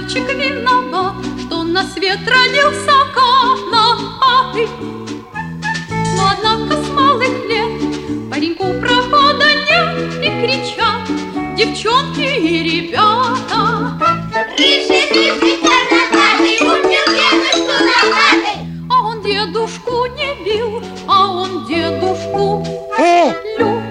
мальчик виноват, что на свет родился конопатый. Но однако с малых лет пареньку прохода нет, и кричат девчонки и ребята: рыжий, рыжий, конопатый, убил дедушку лопатой. А он дедушку не бил, а он дедушку любил.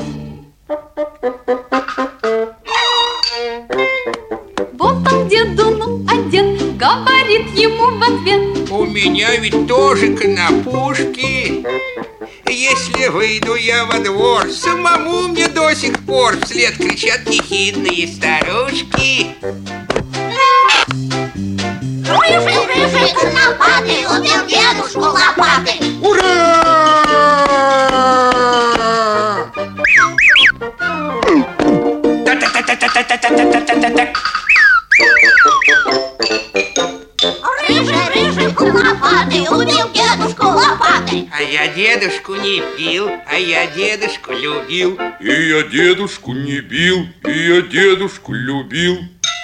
Вот он деду, ну, а дед говорит ему в ответ: у меня ведь тоже конопушки. Если выйду я во двор, самому мне до сих пор вслед кричат ехидные старушки. Рыжий, рыжий, конопатый, убил дедушку лопатой. Ура! Рыжий, рыжий, конопатый, убил дедушку лопатой. А я дедушку не бил, а я дедушку любил. И я дедушку не бил, и я дедушку любил.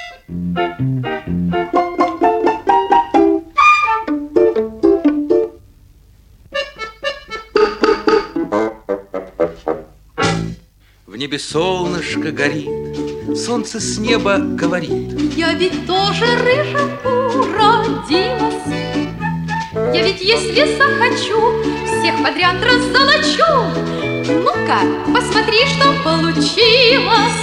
В небе солнышко горит, солнце с неба говорит: я ведь тоже рыженку родилась. Я ведь если захочу, всех подряд раззолочу. Ну-ка, посмотри, что получилось.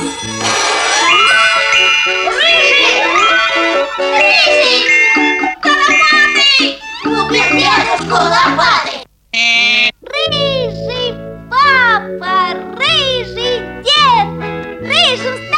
Рыжий! Рыжий! Конопатый! Убил дедушку лопатой. Рыжий папа, рыжий дед, рыжим